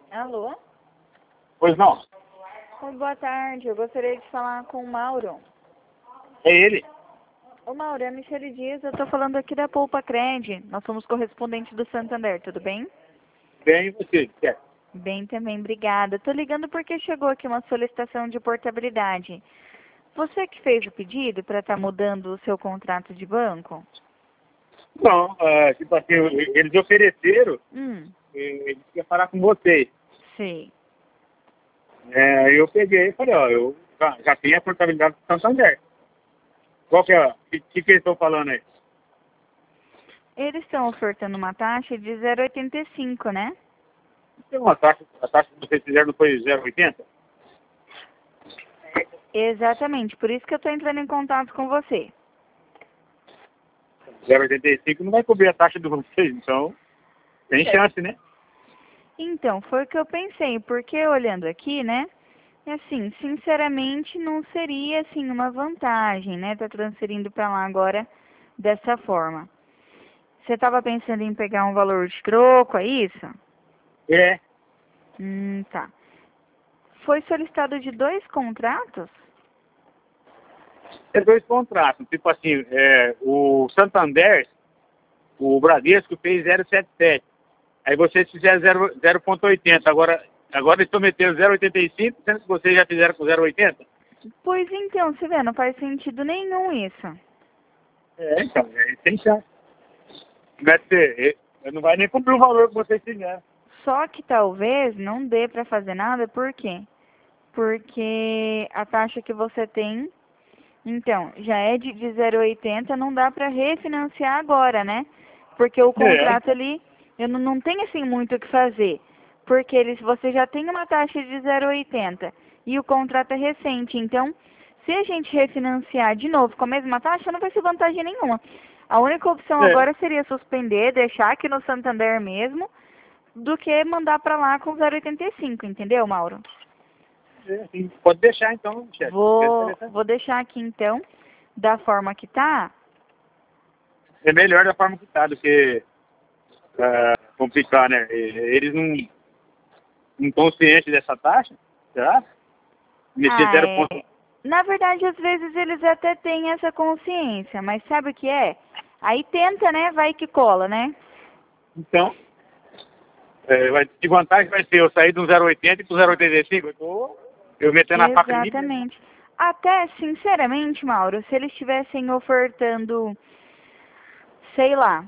Alô? Pois não, Oi, boa tarde. Eu gostaria de falar com o Mauro. é ele. Ô, Mauro, é a Michele Dias. Eu tô falando aqui da Poupa Cred. Nós somos correspondentes do Santander, tudo bem? Bem, você, certo? Bem também, obrigada. Tô ligando porque chegou aqui uma solicitação de portabilidade. Você que fez o pedido para estar mudando o seu contrato de banco? Não, tipo assim, eles ofereceram, eles querem falar com você. Sei. Eu peguei e falei, ó, eu já tenho a portabilidade do Santander. Qual que é? O que eles estão falando aí? Eles estão ofertando uma taxa de 0,85, né? Tem uma taxa, a taxa que vocês fizeram não foi 0,80? Exatamente, por isso que eu tô entrando em contato com você. 0,85 não vai cobrir a taxa de vocês, então tem chance, né? Então, foi o que eu pensei, porque olhando aqui, né? Assim, sinceramente, não seria assim uma vantagem, né? Tá transferindo para lá agora dessa forma. Você estava pensando em pegar um valor de troco, é isso? É, Tá. Foi solicitado de 2 contratos? é dois contratos. Tipo assim, o Santander, o Bradesco fez 0,77. Aí vocês fizeram 0,80. Agora eles estão metendo 0,85, sendo que vocês já fizeram com 0,80? Pois então, você vê, não faz sentido nenhum isso. Então, tem chance. Vai ser, não vai nem cumprir o valor que vocês fizeram. Só que talvez não dê para fazer nada, por quê? Porque a taxa que você tem, então, já é de 0,80, não dá para refinanciar agora, né? Porque o contrato Então. ali, eu não tenho assim muito o que fazer. Porque você já tem uma taxa de 0,80 e o contrato é recente. Então, se a gente refinanciar de novo com a mesma taxa, não vai ser vantagem nenhuma. A única opção É, agora seria suspender, deixar aqui no Santander mesmo, do que mandar para lá com 0,85, entendeu, Mauro? sim. Pode deixar então, chefe. Vou deixar aqui então, da forma que tá. É melhor da forma que está do que complicar, né? Eles não estão cientes dessa taxa, será? Meter Ah, 0 ponto. na verdade, às vezes eles até têm essa consciência, mas sabe o que é? Aí tenta, né? Vai que cola, né? Então, de vantagem vai ser eu sair do 0,80 e pro 0,85. Eu metendo a faca em mim mesmo. Exatamente. Até, sinceramente, Mauro, se eles estivessem ofertando, sei lá,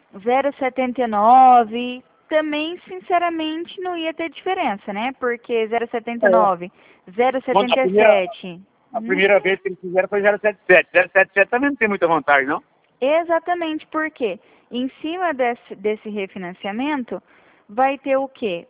0,79, também, sinceramente, não ia ter diferença, né? Porque 0,79, Quando 0,77. a primeira vez que eles fizeram foi 0,77. 0,77 também não tem muita vantagem, não? Exatamente, porque em cima desse refinanciamento vai ter o quê?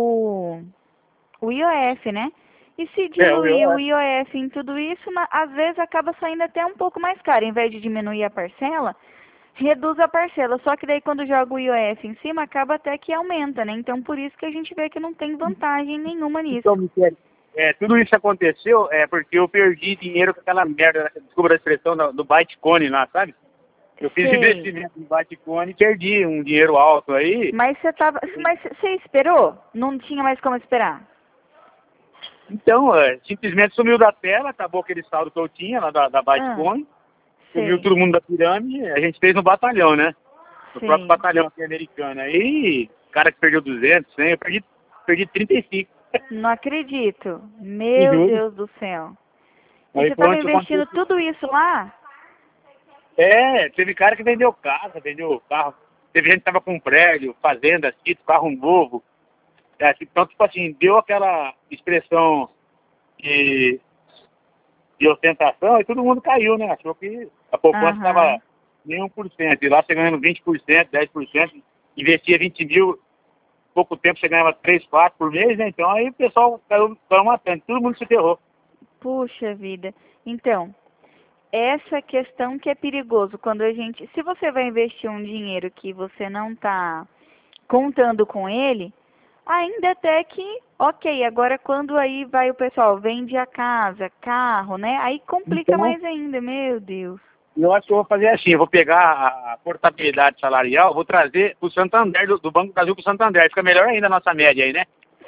O IOF, né? E se diluir o IOF em tudo isso, às vezes acaba saindo até um pouco mais caro. Em vez de diminuir a parcela, reduz a parcela. Só que daí quando joga o IOF em cima, acaba até que aumenta, né? Então por isso que a gente vê que não tem vantagem nenhuma nisso. Então, Michele, tudo isso aconteceu porque eu perdi dinheiro com aquela merda, desculpa a expressão, do Bitcoin lá, sabe? Eu fiz Sei. investimento em Bitcoin e perdi um dinheiro alto aí. Mas você esperou? Não tinha mais como esperar. Então, simplesmente sumiu da tela, acabou aquele saldo que eu tinha lá da Ah, Bitcoin, sumiu sei, todo mundo da pirâmide, a gente fez no batalhão, né? No próprio sei. batalhão aqui americano. Aí, cara que perdeu 200, 100, eu perdi 35. Não acredito. Te Meu juro. Deus do céu. E Aí você foi estava onde investindo aconteceu. tudo isso lá? Teve cara que vendeu casa, vendeu carro. Teve gente que tava com prédio, fazenda, sítio, carro novo. Então, tipo assim, deu aquela expressão de, de ostentação e todo mundo caiu, né? Achou que a poupança estava Aham. nem 1%. E lá você ganhando 20%, 10%, investia 20 mil, pouco tempo você ganhava 3, 4 por mês, né? Então aí o pessoal caiu matando, todo mundo se ferrou. Puxa vida. Então, essa questão que é perigoso quando a gente, se você vai investir um dinheiro que você não está contando com ele, ainda até que, ok, agora quando aí vai o pessoal, vende a casa, carro, né? Aí complica Então, mais ainda, meu Deus. eu acho que eu vou fazer assim, eu vou pegar a portabilidade salarial, vou trazer o Santander, do Banco do Brasil para o Santander. Fica melhor ainda a nossa média aí, né?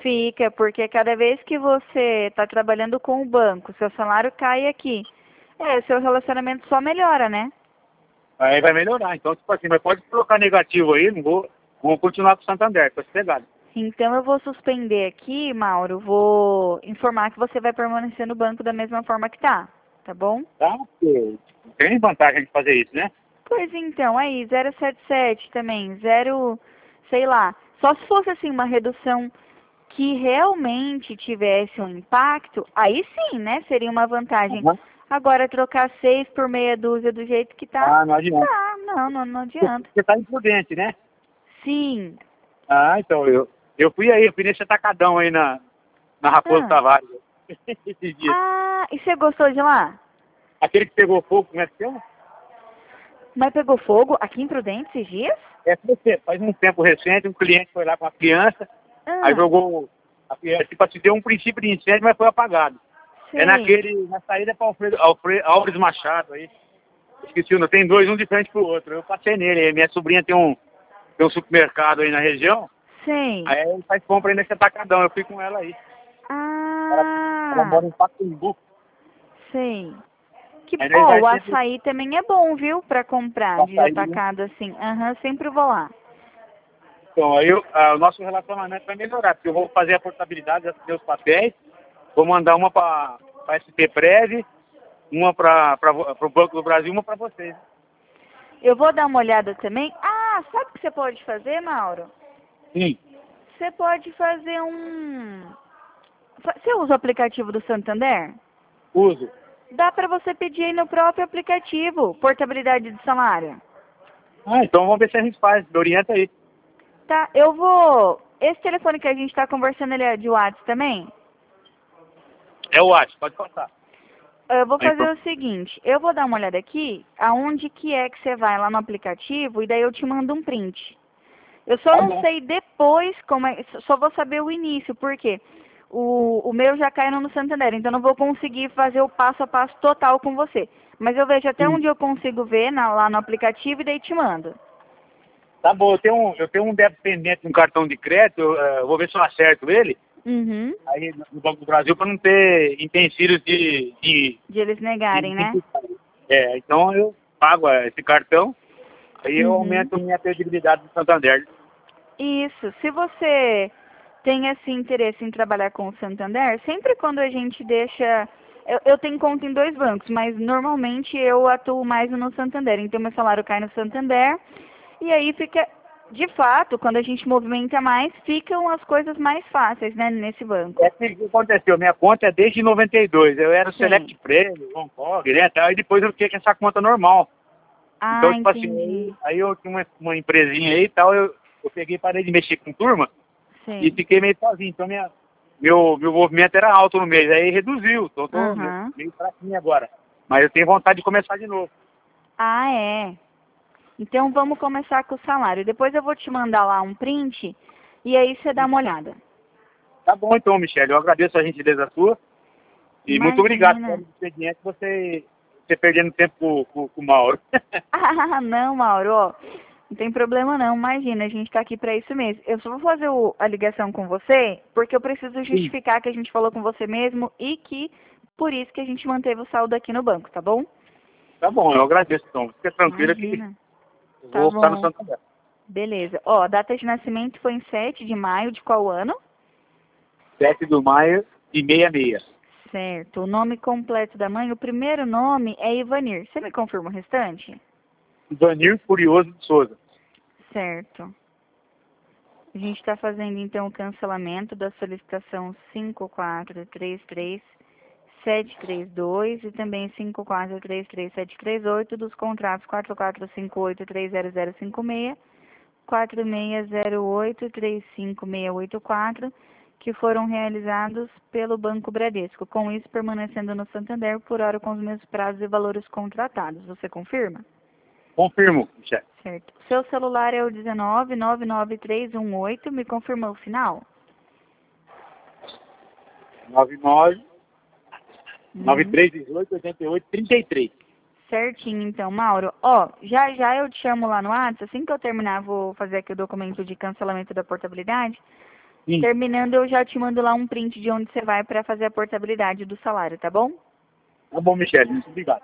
Fica, porque cada vez que você está trabalhando com o banco, seu salário cai aqui. Seu relacionamento só melhora, né? Aí vai melhorar. Então, tipo assim, mas pode colocar negativo aí, não vou. Vamos continuar com o Santander, com esse pegado. Então eu vou suspender aqui, Mauro. Vou informar que você vai permanecer no banco da mesma forma que tá bom? Tá? Porque tem vantagem de fazer isso, né? Pois então, aí, 077 também, sei lá. Só se fosse assim uma redução que realmente tivesse um impacto, aí sim, né? Seria uma vantagem. Uhum. Agora, trocar 6 por meia dúzia do jeito que tá, Não adianta. não adianta. Você tá imprudente, né? Sim. Então, eu fui nesse atacadão aí na Raposo Tavares. Esses dias. E você gostou de lá? Aquele que pegou fogo, como é que chama? Mas pegou fogo aqui em Prudente esses dias? Faz um tempo recente, um cliente foi lá com a criança, aí jogou, tipo assim, deu um princípio de incêndio, mas foi apagado. Sei. Na saída para Alfredo Machado aí. Esqueci o nome, tem dois, um de frente pro outro. Eu passei nele, minha sobrinha tem um supermercado aí na região. Sim. Aí ele faz compra aí nesse atacadão, eu fui com ela aí. Ela mora em Pacaembu. Sei. O Sempre... açaí também é bom, viu? Pra comprar de atacado assim. Sempre vou lá. Então, aí o nosso relacionamento vai melhorar, porque eu vou fazer a portabilidade, já tenho os papéis, vou mandar uma para SP Prev, uma para o Banco do Brasil, uma para vocês. Eu vou dar uma olhada também. Sabe o que você pode fazer, Mauro? Sim. Você pode fazer Você usa o aplicativo do Santander? Uso. Dá para você pedir aí no próprio aplicativo, portabilidade de salário. Então vamos ver se a gente faz, me orienta aí. Tá, eu vou... Esse telefone que a gente está conversando, ele é de WhatsApp também? É o WhatsApp, pode passar. Eu vou fazer o seguinte, eu vou dar uma olhada aqui, aonde que é que você vai lá no aplicativo, e daí eu te mando um print. Eu só não sei depois como é, só vou saber o início, porque o meu já caiu no Santander, então não vou conseguir fazer o passo a passo total com você. Mas eu vejo até onde eu consigo ver lá no aplicativo e daí te mando. Tá bom, eu tenho um débito pendente no cartão de crédito, eu vou ver se eu acerto ele. Aí no Banco do Brasil para não ter empecilhos de eles negarem, né? Então eu pago esse cartão, aí eu aumento minha credibilidade do Santander. Isso. Se você tem esse interesse em trabalhar com o Santander, sempre quando a gente deixa... Eu tenho conta em 2 bancos, mas normalmente eu atuo mais no Santander. Então meu salário cai no Santander e aí fica... De fato, quando a gente movimenta mais, ficam as coisas mais fáceis, né, nesse banco. O que aconteceu? Minha conta é desde 92. Eu era o Select Premium, Hong Kong, né? Aí depois eu fiquei com essa conta normal. Então, tipo assim, aí eu tinha uma empresinha aí e tal, eu peguei e parei de mexer com turma e fiquei meio sozinho. Então meu movimento era alto no mês, aí reduziu. Então tô meio fraquinho agora. Mas eu tenho vontade de começar de novo. Então vamos começar com o salário. Depois eu vou te mandar lá um print e aí você dá uma olhada. Tá bom então, Michele. Eu agradeço a gentileza sua. E muito obrigado pelo expediente você perdendo tempo com o Mauro. Não, Mauro. Não tem problema não. Imagina, a gente tá aqui pra isso mesmo. Eu só vou fazer a ligação com você porque eu preciso justificar que a gente falou com você mesmo e que por isso que a gente manteve o saldo aqui no banco, tá bom? Tá bom, eu agradeço então. Fica tranquila que vou ficar no Santander. Beleza. A data de nascimento foi em 7 de maio de qual ano? 7 de maio de 66. Certo. O nome completo da mãe, o primeiro nome é Ivanir. Você me confirma o restante? Ivanir Furioso de Souza. Certo. A gente está fazendo então o cancelamento da solicitação 5433732 e também 5433738 dos contratos 4458300056, 4608356684, que foram realizados pelo Banco Bradesco, com isso permanecendo no Santander por hora com os mesmos prazos e valores contratados. Você confirma? Confirmo, chefe. Certo. Seu celular é o 1999318, me confirma o final? 93188833. Certinho, então, Mauro. Já eu te chamo lá no WhatsApp, assim que eu terminar, vou fazer aqui o documento de cancelamento da portabilidade. Sim. Terminando, eu já te mando lá um print de onde você vai para fazer a portabilidade do salário, tá bom? Tá bom, Michele. Muito obrigado.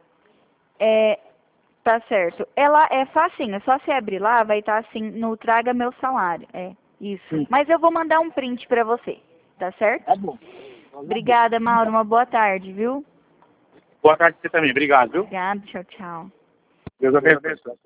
Tá certo. Ela é facinho, é só você abrir lá, vai estar assim, no Traga Meu Salário. Isso. Sim. Mas eu vou mandar um print para você, tá certo? Tá bom. Obrigada, Mauro. Uma boa tarde, viu? Boa tarde pra você também. Obrigado, viu? Obrigada, tchau, tchau. Deus abençoe.